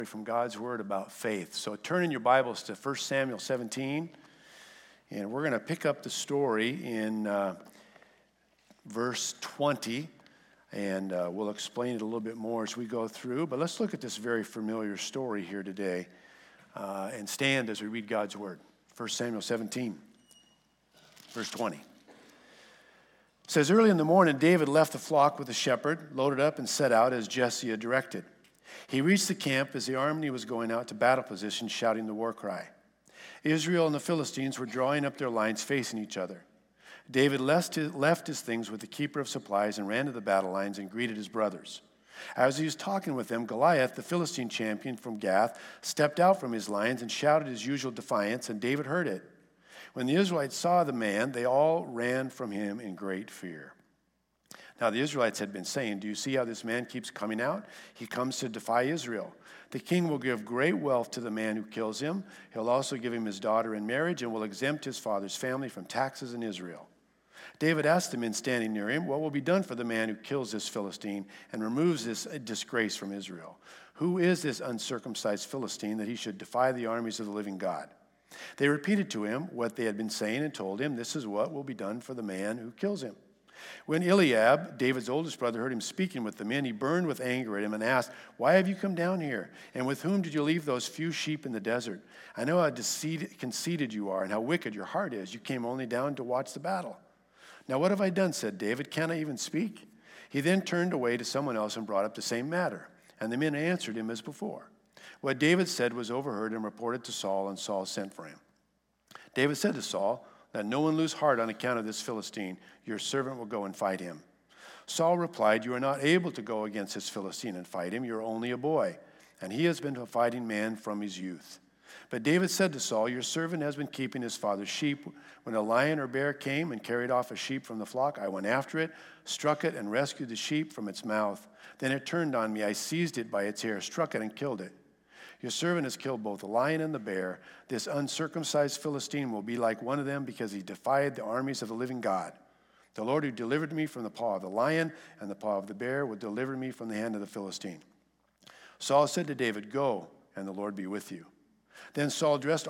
From God's Word about faith. So turn in your Bibles to 1 Samuel 17, and we're going to pick up the story in verse 20, and we'll explain it a little bit more as we go through. But let's look at this very familiar story here today and stand as we read God's Word. 1 Samuel 17, verse 20. It says, "Early in the morning, David left the flock with the shepherd, loaded up, and set out as Jesse had directed. He reached the camp as the army was going out to battle position, shouting the war cry. Israel and the Philistines were drawing up their lines facing each other. David left his things with the keeper of supplies and ran to the battle lines and greeted his brothers. As he was talking with them, Goliath, the Philistine champion from Gath, stepped out from his lines and shouted his usual defiance, and David heard it. When the Israelites saw the man, they all ran from him in great fear. Now the Israelites had been saying, 'Do you see how this man keeps coming out? He comes to defy Israel. The king will give great wealth to the man who kills him. He'll also give him his daughter in marriage and will exempt his father's family from taxes in Israel.' David asked the men standing near him, 'What will be done for the man who kills this Philistine and removes this disgrace from Israel? Who is this uncircumcised Philistine that he should defy the armies of the living God?' They repeated to him what they had been saying and told him, 'This is what will be done for the man who kills him.' When Eliab, David's oldest brother, heard him speaking with the men, he burned with anger at him and asked, 'Why have you come down here? And with whom did you leave those few sheep in the desert? I know how conceited you are and how wicked your heart is. You came only down to watch the battle.' 'Now what have I done?' said David. 'Can I even speak?' He then turned away to someone else and brought up the same matter. And the men answered him as before. What David said was overheard and reported to Saul, and Saul sent for him. David said to Saul, 'Let no one lose heart on account of this Philistine. Your servant will go and fight him.' Saul replied, 'You are not able to go against this Philistine and fight him. You are only a boy, and he has been a fighting man from his youth.' But David said to Saul, 'Your servant has been keeping his father's sheep. When a lion or bear came and carried off a sheep from the flock, I went after it, struck it, and rescued the sheep from its mouth. Then it turned on me. I seized it by its hair, struck it, and killed it. Your servant has killed both the lion and the bear. This uncircumcised Philistine will be like one of them because he defied the armies of the living God. The Lord who delivered me from the paw of the lion and the paw of the bear will deliver me from the hand of the Philistine.' Saul said to David, 'Go, and the Lord be with you.' Then Saul dressed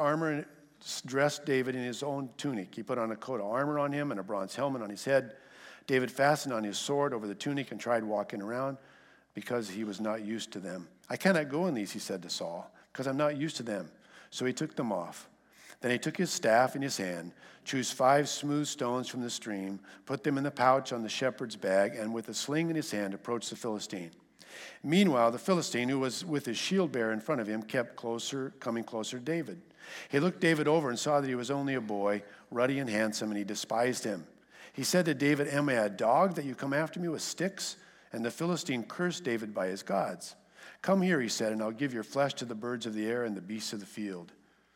David in his own tunic. He put on a coat of armor on him and a bronze helmet on his head. David fastened on his sword over the tunic and tried walking around because he was not used to them. 'I cannot go in these,' he said to Saul, 'because I'm not used to them.' So he took them off. Then he took his staff in his hand, chose 5 smooth stones from the stream, put them in the pouch on the shepherd's bag, and with a sling in his hand approached the Philistine. Meanwhile, the Philistine, who was with his shield bearer in front of him, kept coming closer to David. He looked David over and saw that he was only a boy, ruddy and handsome, and he despised him. He said to David, 'Am I a dog that you come after me with sticks?' And the Philistine cursed David by his gods. 'Come here,' he said, 'and I'll give your flesh to the birds of the air and the beasts of the field.'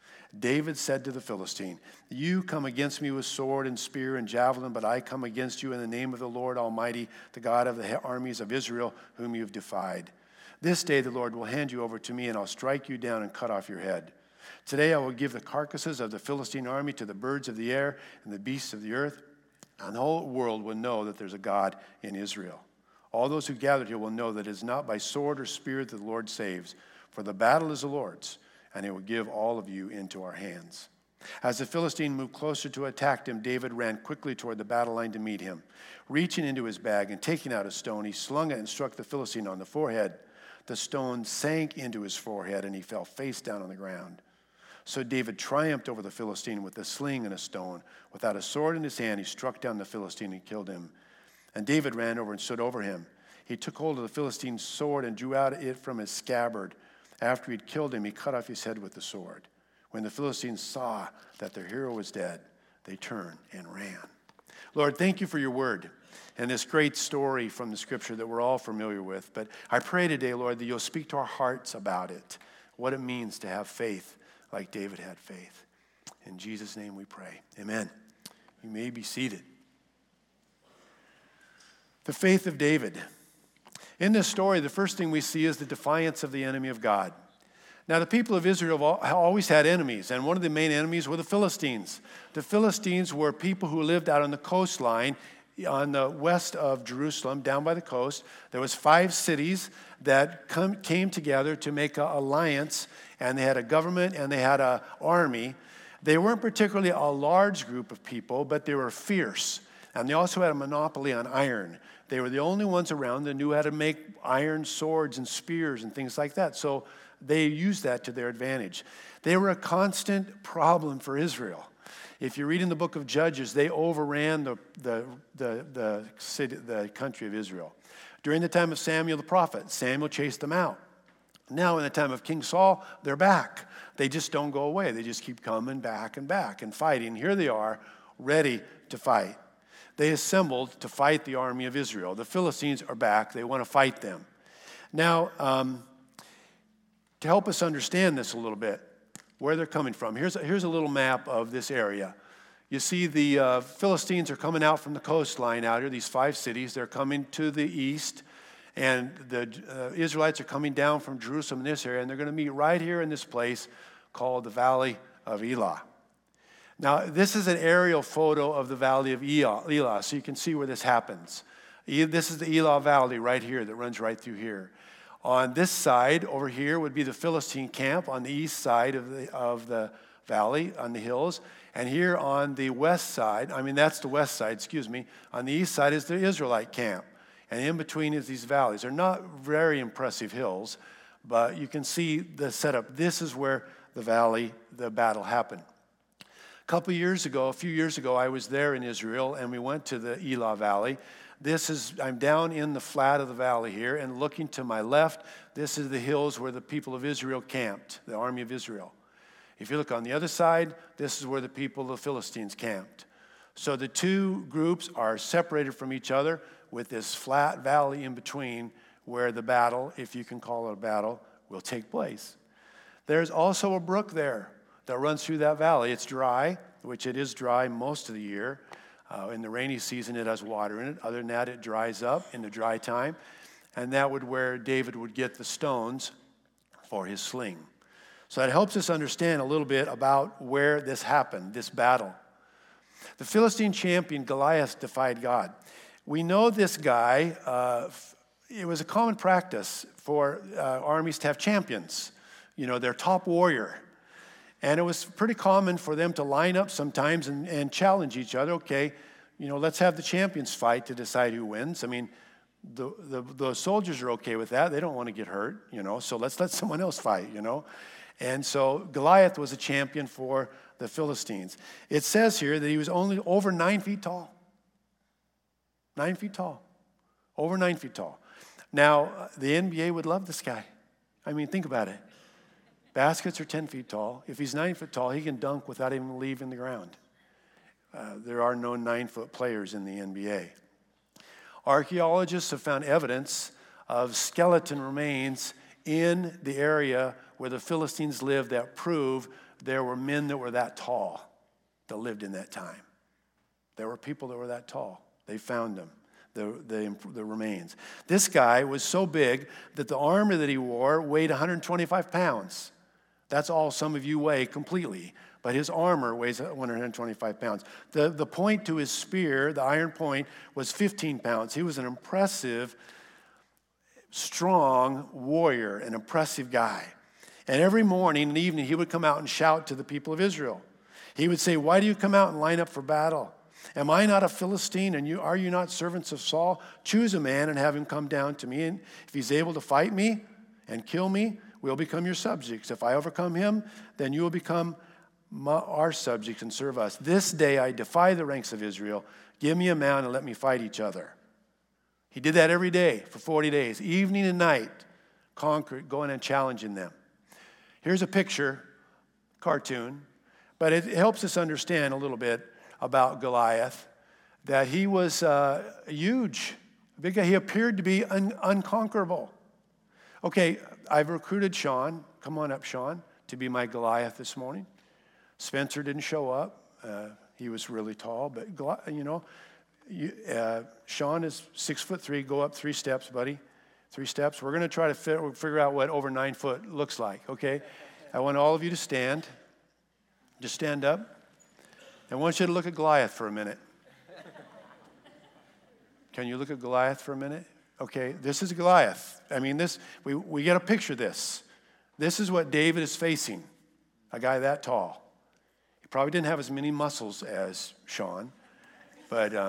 David said to the Philistine, 'You come against me with sword and spear and javelin, but I come against you in the name of the Lord Almighty, the God of the armies of Israel, whom you have defied. This day the Lord will hand you over to me, and I'll strike you down and cut off your head. Today I will give the carcasses of the Philistine army to the birds of the air and the beasts of the earth, and the whole world will know that there's a God in Israel. All those who gathered here will know that it is not by sword or spear that the Lord saves, for the battle is the Lord's, and he will give all of you into our hands.' As the Philistine moved closer to attack him, David ran quickly toward the battle line to meet him. Reaching into his bag and taking out a stone, he slung it and struck the Philistine on the forehead. The stone sank into his forehead, and he fell face down on the ground. So David triumphed over the Philistine with a sling and a stone. Without a sword in his hand, he struck down the Philistine and killed him. And David ran over and stood over him. He took hold of the Philistine's sword and drew out it from his scabbard. After he'd killed him, he cut off his head with the sword. When the Philistines saw that their hero was dead, they turned and ran." Lord, thank you for your word and this great story from the scripture that we're all familiar with. But I pray today, Lord, that you'll speak to our hearts about it, what it means to have faith like David had faith. In Jesus' name we pray. Amen. You may be seated. The faith of David. In this story, the first thing we see is the defiance of the enemy of God. Now, the people of Israel have always had enemies, and one of the main enemies were the Philistines. The Philistines were people who lived out on the coastline on the west of Jerusalem, down by the coast. There was 5 cities that came together to make an alliance, and they had a government and they had an army. They weren't particularly a large group of people, but they were fierce. And they also had a monopoly on iron. They were the only ones around that knew how to make iron swords and spears and things like that. So they used that to their advantage. They were a constant problem for Israel. If you read in the book of Judges, they overran the country of Israel. During the time of Samuel the prophet, Samuel chased them out. Now in the time of King Saul, they're back. They just don't go away. They just keep coming back and fighting. Here they are, ready to fight. They assembled to fight the army of Israel. The Philistines are back. They want to fight them. Now, to help us understand this a little bit, where they're coming from, here's a little map of this area. You see the Philistines are coming out from the coastline out here, these 5 cities. They're coming to the east, and the Israelites are coming down from Jerusalem in this area, and they're going to meet right here in this place called the Valley of Elah. Now, this is an aerial photo of the Valley of Elah, so you can see where this happens. This is the Elah Valley right here that runs right through here. On this side, over here, would be the Philistine camp on the east side of the valley, on the hills. And here on the west side, that's the west side, on the east side is the Israelite camp. And in between is these valleys. They're not very impressive hills, but you can see the setup. This is where the battle happened. A few years ago, I was there in Israel, and we went to the Elah Valley. I'm down in the flat of the valley here, and looking to my left, this is the hills where the people of Israel camped, the army of Israel. If you look on the other side, this is where the people of the Philistines camped. So the 2 groups are separated from each other with this flat valley in between where the battle, if you can call it a battle, will take place. There's also a brook there that runs through that valley. It's dry, which it is dry most of the year. In the rainy season, it has water in it. Other than that, it dries up in the dry time. And that would where David would get the stones for his sling. So that helps us understand a little bit about where this happened, this battle. The Philistine champion Goliath defied God. We know this guy, it was a common practice for armies to have champions, their top warrior. And it was pretty common for them to line up sometimes and challenge each other. Okay, let's have the champions fight to decide who wins. The soldiers are okay with that. They don't want to get hurt, so let's let someone else fight, And so Goliath was a champion for the Philistines. It says here that he was only over 9 feet tall. 9 feet tall. Over 9 feet tall. Now, the NBA would love this guy. Think about it. Baskets are 10 feet tall. If he's 9 foot tall, he can dunk without even leaving the ground. There are no 9-foot players in the NBA. Archaeologists have found evidence of skeleton remains in the area where the Philistines lived that prove there were men that were that tall that lived in that time. There were people that were that tall. They found them, the remains. This guy was so big that the armor that he wore weighed 125 pounds. That's all some of you weigh completely. But his armor weighs 125 pounds. The point to his spear, the iron point, was 15 pounds. He was an impressive, strong warrior, an impressive guy. And every morning and evening, he would come out and shout to the people of Israel. He would say, "Why do you come out and line up for battle? Am I not a Philistine, and are you not servants of Saul? Choose a man and have him come down to me. And if he's able to fight me and kill me, we'll become your subjects. If I overcome him, then you will become our subjects and serve us. This day I defy the ranks of Israel. Give me a man and let me fight each other." He did that every day for 40 days, evening and night, going and challenging them. Here's a picture, cartoon, but it helps us understand a little bit about Goliath, that he was huge, big guy. He appeared to be unconquerable. Okay, I've recruited Sean. Come on up, Sean, to be my Goliath this morning. Spencer didn't show up. He was really tall, but Sean is 6'3". Go up 3 steps, buddy. 3 steps. We're going to try to figure out what over 9 foot looks like, okay? I want all of you to stand. Just stand up. I want you to look at Goliath for a minute. Can you look at Goliath for a minute? Okay, this is Goliath. I mean, we get a picture of this. This is what David is facing, a guy that tall. He probably didn't have as many muscles as Sean, but he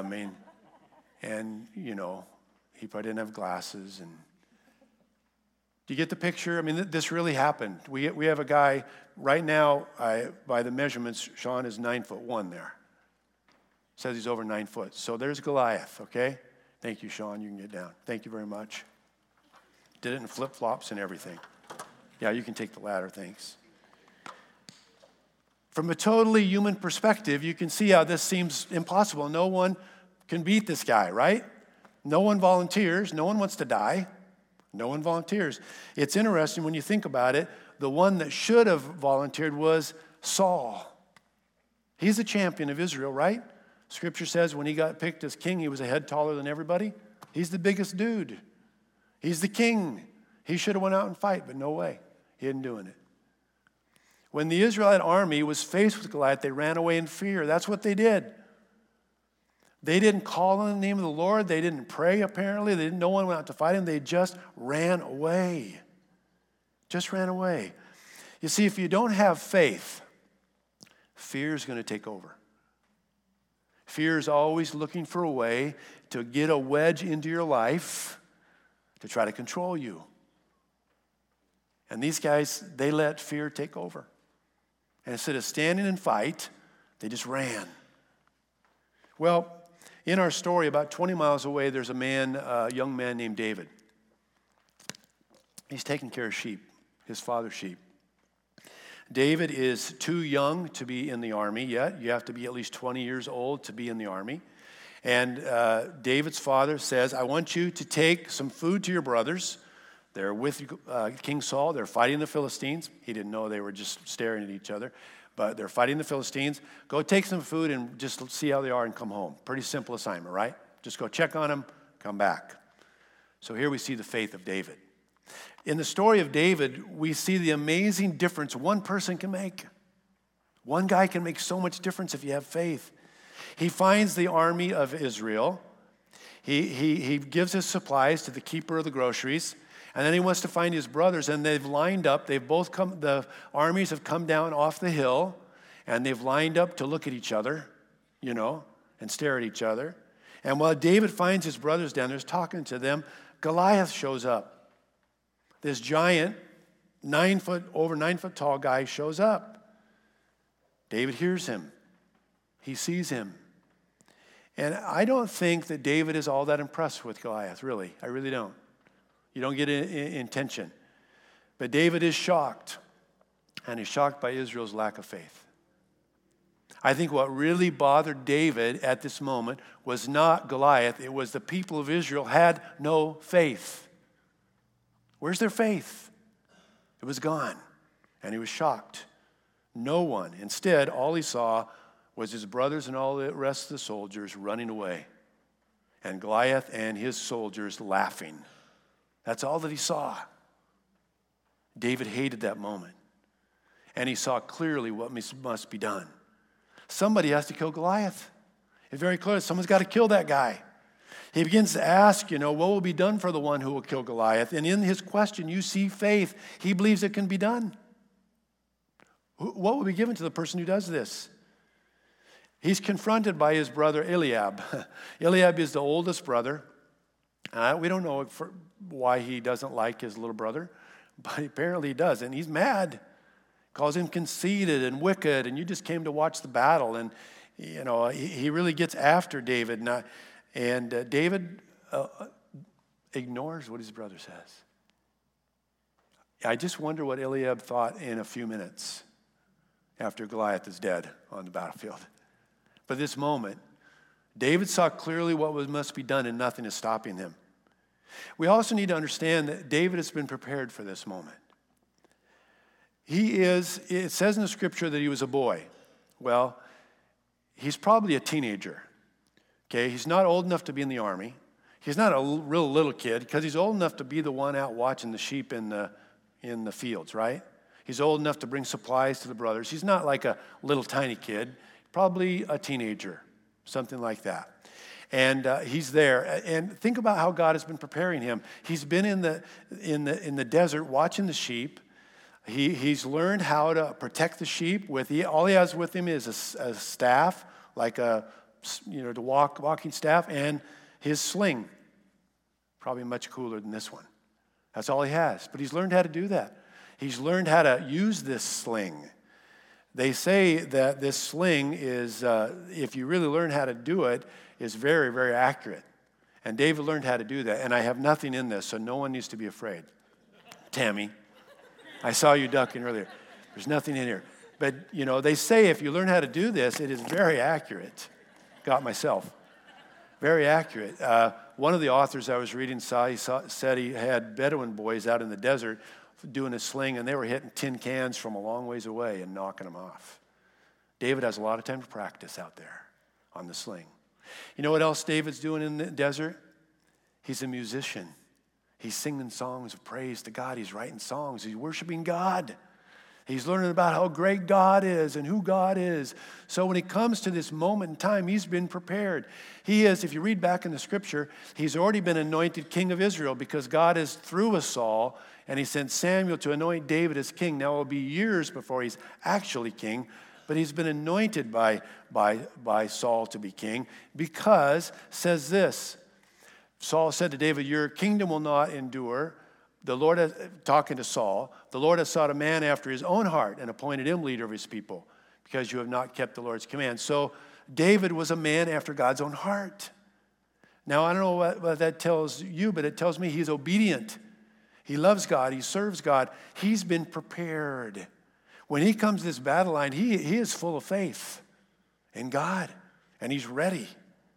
probably didn't have glasses. And do you get the picture? I mean, this really happened. We have a guy right now. By the measurements, Sean is 9'1" there. Says he's over 9 foot. So there's Goliath. Okay. Thank you, Sean. You can get down. Thank you very much. Did it in flip-flops and everything. Yeah, you can take the ladder. Thanks. From a totally human perspective, you can see how this seems impossible. No one can beat this guy, right? No one volunteers. No one wants to die. No one volunteers. It's interesting when you think about it. The one that should have volunteered was Saul. He's the champion of Israel, right? Scripture says when he got picked as king, he was a head taller than everybody. He's the biggest dude. He's the king. He should have went out and fight, but no way. He isn't doing it. When the Israelite army was faced with Goliath, they ran away in fear. That's what they did. They didn't call on the name of the Lord. They didn't pray, apparently. No one went out to fight him. They just ran away. Just ran away. You see, if you don't have faith, fear is going to take over. Fear is always looking for a way to get a wedge into your life to try to control you. And these guys, they let fear take over. And instead of standing and fight, they just ran. Well, in our story, about 20 miles away, there's a young man named David. He's taking care of sheep, his father's sheep. David is too young to be in the army yet. You have to be at least 20 years old to be in the army. And David's father says, I want you to take some food to your brothers. They're with King Saul. They're fighting the Philistines. He didn't know they were just staring at each other. But they're fighting the Philistines. Go take some food and just see how they are and come home. Pretty simple assignment, right? Just go check on them, come back. So here we see the faith of David. In the story of David, we see the amazing difference one person can make. One guy can make so much difference if you have faith. He finds the army of Israel. He gives his supplies to the keeper of the groceries. And then he wants to find his brothers, and they've lined up. The armies have come down off the hill, and they've lined up to look at each other, and stare at each other. And while David finds his brothers down there, talking to them, Goliath shows up. This giant, over 9 foot tall guy shows up. David hears him. He sees him. And I don't think that David is all that impressed with Goliath, really. I really don't. You don't get intention. But David is shocked. And he's shocked by Israel's lack of faith. I think what really bothered David at this moment was not Goliath. It was the people of Israel had no faith. Where's their faith? It was gone. And he was shocked. No one. Instead, all he saw was his brothers and all the rest of the soldiers running away. And Goliath and his soldiers laughing. That's all that he saw. David hated that moment. And he saw clearly what must be done. Somebody has to kill Goliath. It's very clear. Someone's got to kill that guy. He begins to ask, what will be done for the one who will kill Goliath? And in his question, you see faith. He believes it can be done. What will be given to the person who does this? He's confronted by his brother Eliab. Eliab is the oldest brother. We don't know why he doesn't like his little brother, but apparently he does. And he's mad. Calls him conceited and wicked, and you just came to watch the battle. And, he really gets after David. And David ignores what his brother says. I just wonder what Eliab thought in a few minutes after Goliath is dead on the battlefield. But this moment, David saw clearly what must be done, and nothing is stopping him. We also need to understand that David has been prepared for this moment. It says in the scripture that he was a boy. Well, he's probably a teenager. Okay, he's not old enough to be in the army. He's not a real little kid because he's old enough to be the one out watching the sheep in the fields, right? He's old enough to bring supplies to the brothers. He's not like a little tiny kid, probably a teenager, something like that. And he's there. And think about how God has been preparing him. He's been in the desert watching the sheep. He's learned how to protect the sheep. All he has with him is a staff, like the walking staff, and his sling. Probably much cooler than this one. That's all he has. But he's learned how to do that. He's learned how to use this sling. They say that this sling is, if you really learn how to do it, is very, very accurate. And David learned how to do that. And I have nothing in this, so no one needs to be afraid. Tammy, I saw you ducking earlier. There's nothing in here. But, they say if you learn how to do this, it is very accurate. Got myself. Very accurate. One of the authors I was reading said he had Bedouin boys out in the desert doing a sling, and they were hitting tin cans from a long ways away and knocking them off. David has a lot of time to practice out there on the sling. You know what else David's doing in the desert? He's a musician. He's singing songs of praise to God. He's writing songs. He's worshiping God. He's learning about how great God is and who God is. So when he comes to this moment in time, he's been prepared. He is, if you read back in the scripture, he's already been anointed king of Israel because God is through a Saul, and he sent Samuel to anoint David as king. Now it will be years before he's actually king, but he's been anointed by Saul to be king because, says this, Saul said to David, your kingdom will not endure. The Lord, talking to Saul, the Lord has sought a man after his own heart and appointed him leader of his people because you have not kept the Lord's command. So David was a man after God's own heart. Now, I don't know what that tells you, but it tells me he's obedient. He loves God. He serves God. He's been prepared. When he comes to this battle line, he is full of faith in God, and he's ready.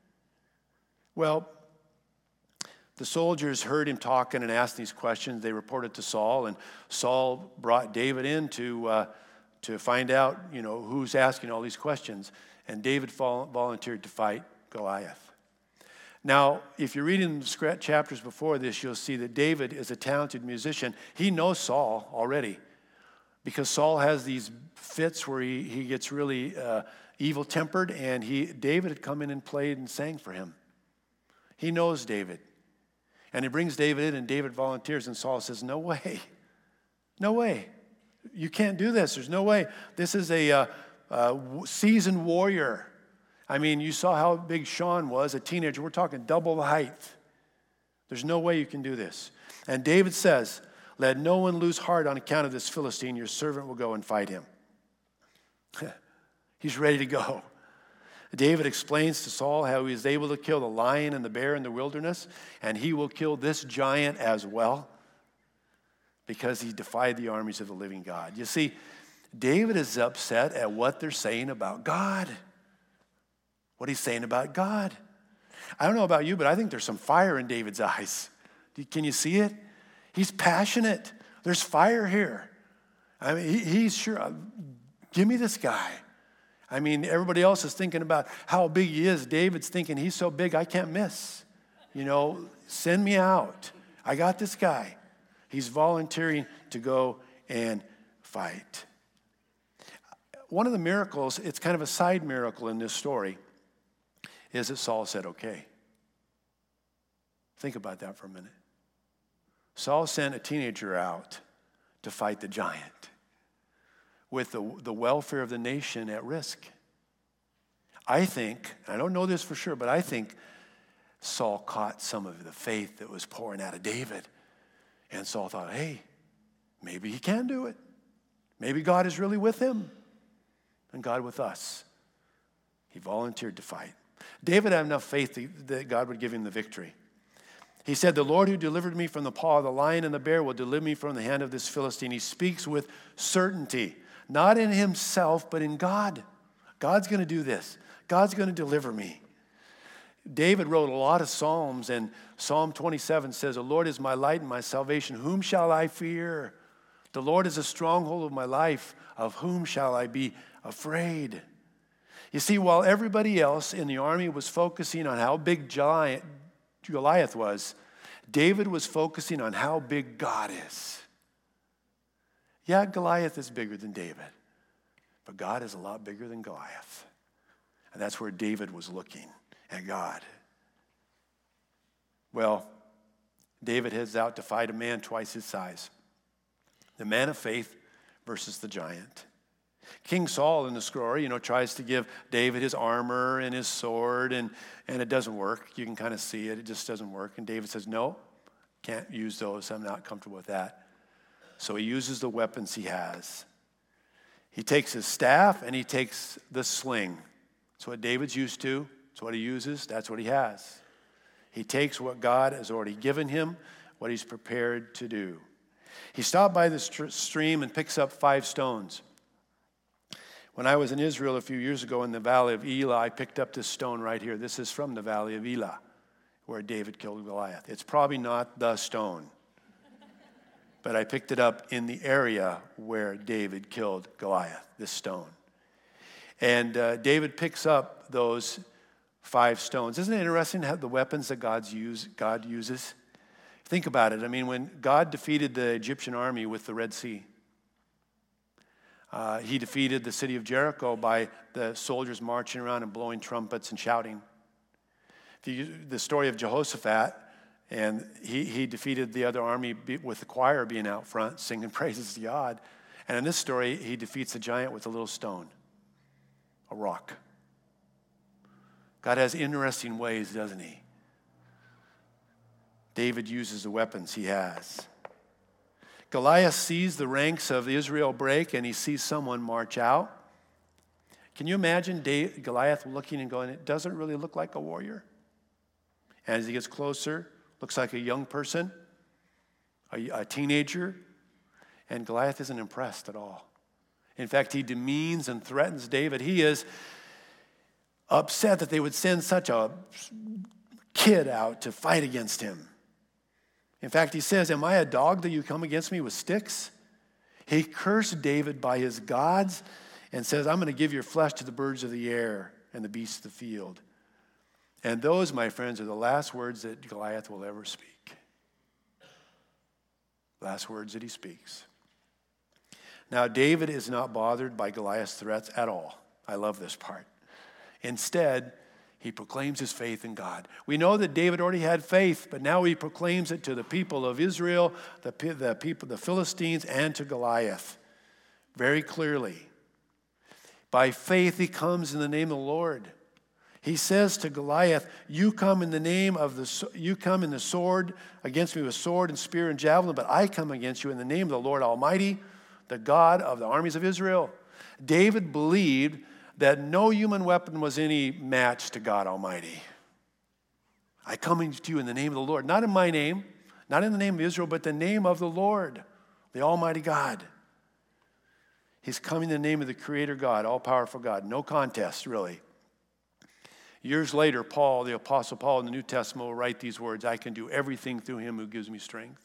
Well, the soldiers heard him talking and asked these questions. They reported to Saul, and Saul brought David in to find out, who's asking all these questions. And David volunteered to fight Goliath. Now, if you read in the chapters before this, you'll see that David is a talented musician. He knows Saul already because Saul has these fits where he gets really evil-tempered, and David had come in and played and sang for him. He knows David. And he brings David in, and David volunteers, and Saul says, no way. No way. You can't do this. There's no way. This is a seasoned warrior. I mean, you saw how big Sean was, a teenager. We're talking double the height. There's no way you can do this. And David says, let no one lose heart on account of this Philistine. Your servant will go and fight him. He's ready to go. David explains to Saul how he is able to kill the lion and the bear in the wilderness, and he will kill this giant as well because he defied the armies of the living God. You see, David is upset at what they're saying about God. What he's saying about God. I don't know about you, but I think there's some fire in David's eyes. Can you see it? He's passionate. There's fire here. I mean, he's sure, give me this guy. I mean, everybody else is thinking about how big he is. David's thinking, he's so big, I can't miss. Send me out. I got this guy. He's volunteering to go and fight. One of the miracles, it's kind of a side miracle in this story, is that Saul said, okay. Think about that for a minute. Saul sent a teenager out to fight the giant with the welfare of the nation at risk. I think, I don't know this for sure, but I think Saul caught some of the faith that was pouring out of David. And Saul thought, hey, maybe he can do it. Maybe God is really with him and God with us. He volunteered to fight. David had enough faith that God would give him the victory. He said, the Lord who delivered me from the paw of the lion and the bear will deliver me from the hand of this Philistine. He speaks with certainty. Not in himself, but in God. God's going to do this. God's going to deliver me. David wrote a lot of Psalms, and Psalm 27 says, the Lord is my light and my salvation. Whom shall I fear? The Lord is a stronghold of my life. Of whom shall I be afraid? You see, while everybody else in the army was focusing on how big Goliath was, David was focusing on how big God is. Yeah, Goliath is bigger than David, but God is a lot bigger than Goliath. And that's where David was looking at God. Well, David heads out to fight a man twice his size. The man of faith versus the giant. King Saul in the story, tries to give David his armor and his sword, and it doesn't work. You can kind of see it. It just doesn't work. And David says, no, can't use those. I'm not comfortable with that. So he uses the weapons he has. He takes his staff and he takes the sling. That's what David's used to. That's what he uses. That's what he has. He takes what God has already given him, what he's prepared to do. He stopped by the stream and picks up 5 stones. When I was in Israel a few years ago in the Valley of Elah, I picked up this stone right here. This is from the Valley of Elah, where David killed Goliath. It's probably not the stone, but I picked it up in the area where David killed Goliath, this stone. And David picks up those 5 stones. Isn't it interesting how the weapons that God uses? Think about it. I mean, when God defeated the Egyptian army with the Red Sea, he defeated the city of Jericho by the soldiers marching around and blowing trumpets and shouting. The story of Jehoshaphat, and he defeated the other army with the choir being out front singing praises to God. And in this story, he defeats the giant with a little stone, a rock. God has interesting ways, doesn't he? David uses the weapons he has. Goliath sees the ranks of Israel break, and he sees someone march out. Can you imagine Goliath looking and going, it doesn't really look like a warrior? And as he gets closer, looks like a young person, a teenager, and Goliath isn't impressed at all. In fact, he demeans and threatens David. He is upset that they would send such a kid out to fight against him. In fact, he says, am I a dog that you come against me with sticks? He cursed David by his gods and says, I'm going to give your flesh to the birds of the air and the beasts of the field. And those, my friends, are the last words that Goliath will ever speak. Last words that he speaks. Now, David is not bothered by Goliath's threats at all. I love this part. Instead, he proclaims his faith in God. We know that David already had faith, but now he proclaims it to the people of Israel, the Philistines, and to Goliath very clearly. By faith, he comes in the name of the Lord. He says to Goliath, you come in the sword against me with sword and spear and javelin, but I come against you in the name of the Lord Almighty, the God of the armies of Israel. David believed that no human weapon was any match to God Almighty. I come to you in the name of the Lord, not in my name, not in the name of Israel, but the name of the Lord, the Almighty God. He's coming in the name of the Creator God, all-powerful God. No contest, really. Years later, Paul, the Apostle Paul in the New Testament, will write these words, I can do everything through him who gives me strength.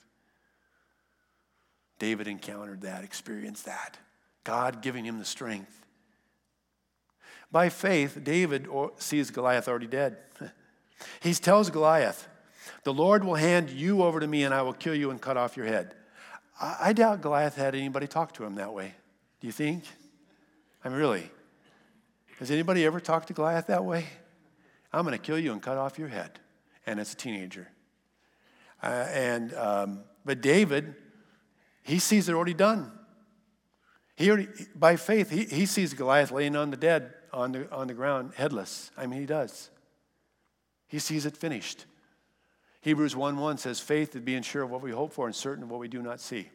David encountered that, experienced that. God giving him the strength. By faith, David sees Goliath already dead. He tells Goliath, the Lord will hand you over to me and I will kill you and cut off your head. I doubt Goliath had anybody talk to him that way. Do you think? I mean, really. Has anybody ever talked to Goliath that way? I'm going to kill you and cut off your head. And it's a teenager. But David, he sees it already done. By faith, he sees Goliath laying on the ground, headless. I mean, he does. He sees it finished. Hebrews 1:1 says, faith is being sure of what we hope for and certain of what we do not see.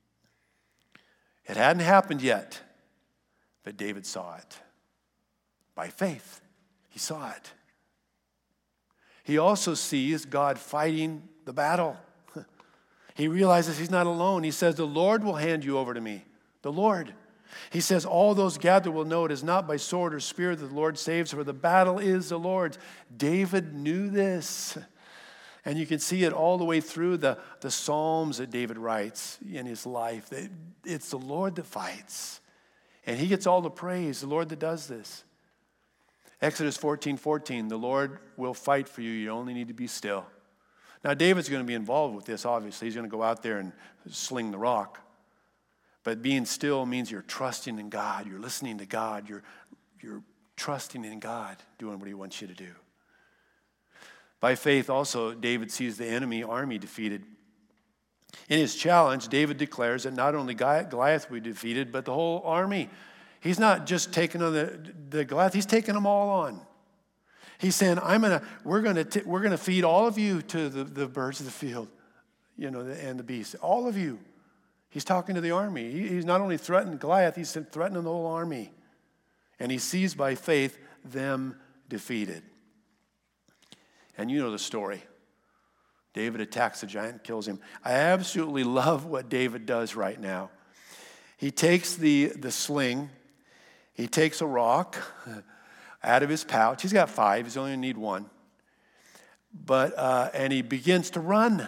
It hadn't happened yet, but David saw it. By faith, he saw it. He also sees God fighting the battle. He realizes he's not alone. He says, the Lord will hand you over to me. The Lord. He says, all those gathered will know it is not by sword or spear that the Lord saves, for the battle is the Lord's. David knew this. And you can see it all the way through the Psalms that David writes in his life. It's the Lord that fights. And he gets all the praise, the Lord that does this. Exodus 14:14, the Lord will fight for you. You only need to be still. Now, David's going to be involved with this, obviously. He's going to go out there and sling the rock. But being still means you're trusting in God. You're listening to God. You're trusting in God, doing what he wants you to do. By faith also, David sees the enemy army defeated. In his challenge, David declares that not only Goliath will be defeated, but the whole army. He's not just taking on the Goliath, he's taking them all on. He's saying, we're gonna feed all of you to the birds of the field, and the beasts. All of you. He's talking to the army. He's not only threatening Goliath, he's threatening the whole army. And he sees by faith them defeated. And you know the story. David attacks the giant and kills him. I absolutely love what David does right now. He takes the sling. He takes a rock out of his pouch. He's got 5. He's only going to need 1. And he begins to run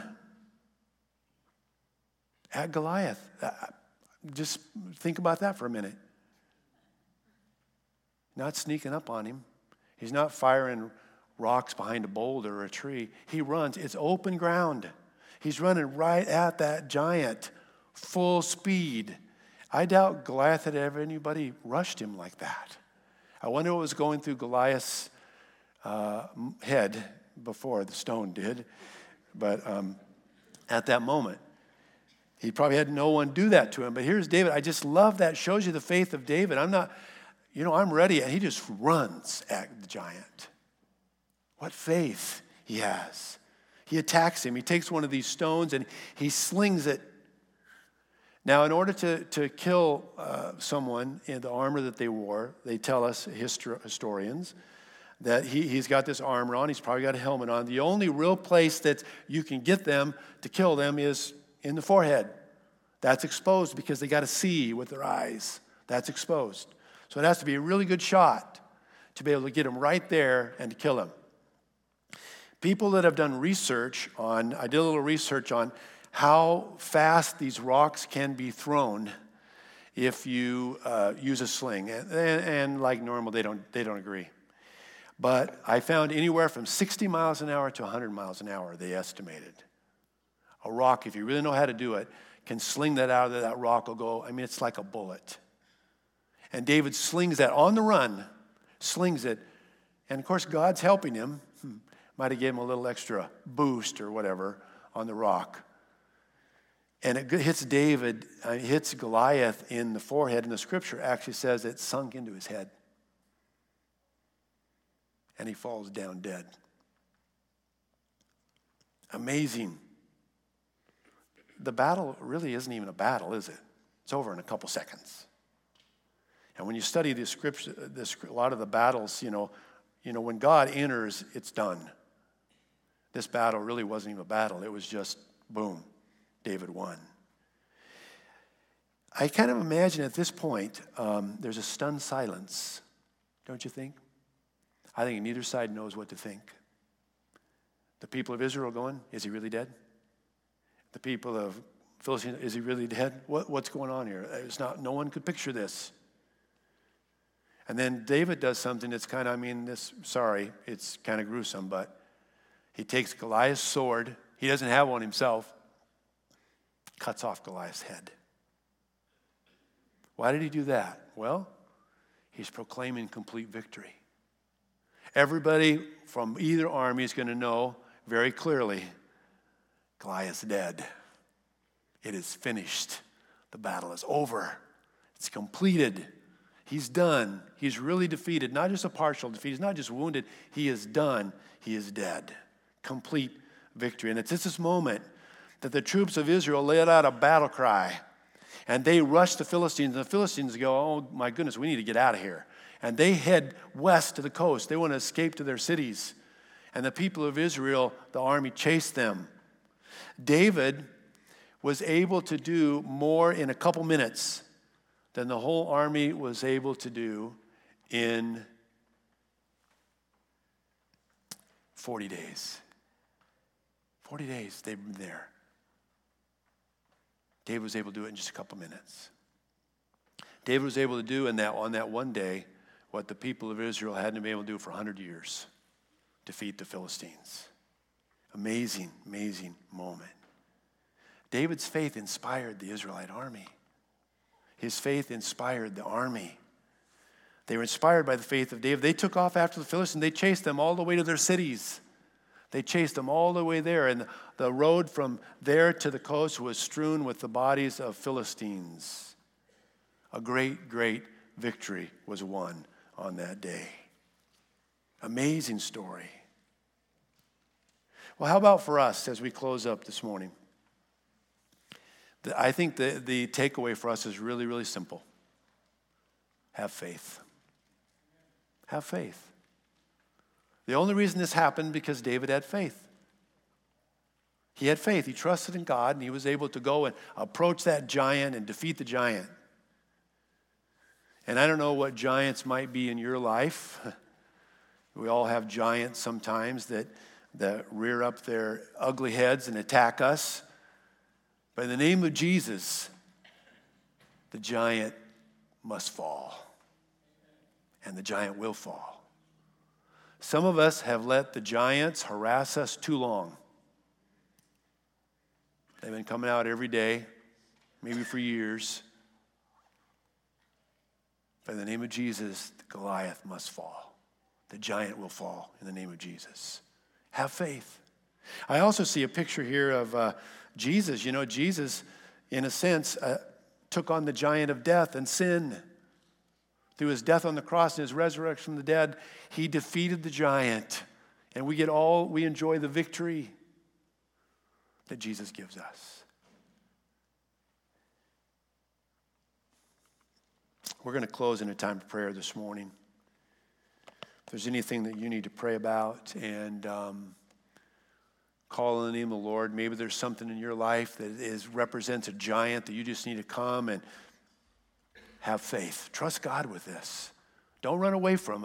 at Goliath. Just think about that for a minute. Not sneaking up on him. He's not firing rocks behind a boulder or a tree. He runs. It's open ground. He's running right at that giant, full speed. I doubt Goliath had ever anybody rushed him like that. I wonder what was going through Goliath's head before the stone did. But at that moment, he probably had no one do that to him. But here's David. I just love that. Shows you the faith of David. I'm ready. And he just runs at the giant. What faith he has. He attacks him. He takes one of these stones and he slings it. Now, in order to kill someone in the armor that they wore, they tell us, historians, that he's got this armor on. He's probably got a helmet on. The only real place that you can get them to kill them is in the forehead. That's exposed because they got to see with their eyes. That's exposed. So it has to be a really good shot to be able to get him right there and to kill him. People that have done research on, I did a little research on how fast these rocks can be thrown if you use a sling. And like normal, they don't agree. But I found anywhere from 60 miles an hour to 100 miles an hour, they estimated. A rock, if you really know how to do it, can sling that out of there. That rock will go, it's like a bullet. And David slings that on the run, slings it. And of course, God's helping him. Might have given him a little extra boost or whatever on the rock. And it hits hits Goliath in the forehead. And the scripture actually says it sunk into his head. And he falls down dead. Amazing. The battle really isn't even a battle, is it? It's over in a couple seconds. And when you study the scripture, a lot of the battles, when God enters, it's done. This battle really wasn't even a battle. It was just, boom, David won. I kind of imagine at this point, there's a stunned silence, don't you think? I think neither side knows what to think. The people of Israel going, is he really dead? The people of Philistine, is he really dead? What's going on here? No one could picture this. And then David does something that's kind of, it's kind of gruesome, but he takes Goliath's sword. He doesn't have one himself. Cuts off Goliath's head. Why did he do that? Well, he's proclaiming complete victory. Everybody from either army is going to know very clearly, Goliath's dead. It is finished. The battle is over. It's completed. He's done. He's really defeated. Not just a partial defeat. He's not just wounded. He is done. He is dead. Complete victory. And it's at this moment that the troops of Israel let out a battle cry. And they rush the Philistines. And the Philistines go, oh my goodness, we need to get out of here. And they head west to the coast. They want to escape to their cities. And the people of Israel, the army, chased them. David was able to do more in a couple minutes than the whole army was able to do in 40 days. 40 days they've been there. David was able to do it in just a couple minutes. David was able to do on that one day what the people of Israel hadn't been able to do for 100 years. Defeat the Philistines. Amazing, amazing moment. David's faith inspired the Israelite army. His faith inspired the army. They were inspired by the faith of David. They took off after the Philistines. They chased them all the way to their cities. They chased them all the way there, and the road from there to the coast was strewn with the bodies of Philistines. A great, great victory was won on that day. Amazing story. Well, how about for us as we close up this morning? I think the takeaway for us is really, really simple. Have faith. Have faith. The only reason this happened because David had faith. He had faith. He trusted in God, and he was able to go and approach that giant and defeat the giant. And I don't know what giants might be in your life. We all have giants sometimes that rear up their ugly heads and attack us. But in the name of Jesus, the giant must fall. And the giant will fall. Some of us have let the giants harass us too long. They've been coming out every day, maybe for years. But in the name of Jesus, Goliath must fall. The giant will fall in the name of Jesus. Have faith. I also see a picture here of Jesus. You know, Jesus, in a sense, took on the giant of death and sin. Through his death on the cross and his resurrection from the dead, he defeated the giant. And we enjoy the victory that Jesus gives us. We're going to close in a time of prayer this morning. If there's anything that you need to pray about and call on the name of the Lord, maybe there's something in your life that represents a giant that you just need to come and have faith. Trust God with this. Don't run away from it.